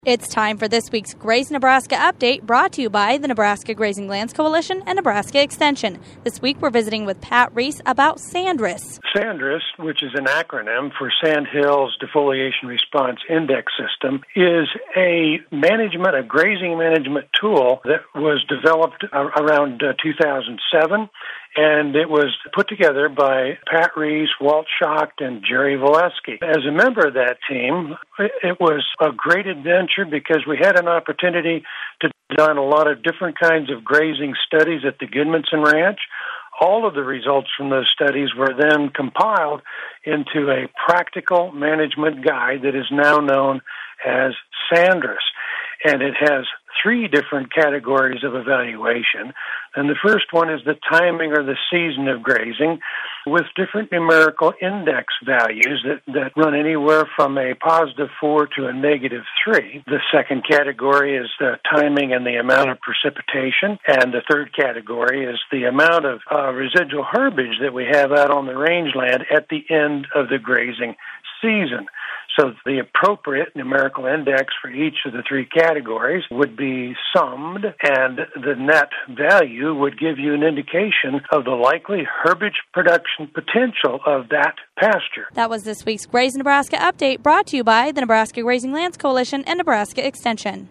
It's time for this week's Graze Nebraska Update, brought to you by the Nebraska Grazing Lands Coalition and Nebraska Extension. This week we're visiting with Pat Reese about SANDRS. SANDRS, which is an acronym for Sandhills Defoliation Response Index System, is a grazing management tool that was developed around 2007. And it was put together by Pat Reese, Walt Schacht, and Jerry Valesky. As a member of that team, it was a great adventure because we had an opportunity to done a lot of different kinds of grazing studies at the Gudmundsen Ranch. All of the results from those studies were then compiled into a practical management guide that is now known as SANDRS. And it has three different categories of evaluation. And the first one is the timing or the season of grazing with different numerical index values that run anywhere from a +4 to a -3. The second category is the timing and the amount of precipitation. And the third category is the amount of residual herbage that we have out on the rangeland at the end of the grazing season. So the appropriate numerical index for each of the three categories would be summed, and the net value would give you an indication of the likely herbage production potential of that pasture. That was this week's Graze Nebraska Update, brought to you by the Nebraska Grazing Lands Coalition and Nebraska Extension.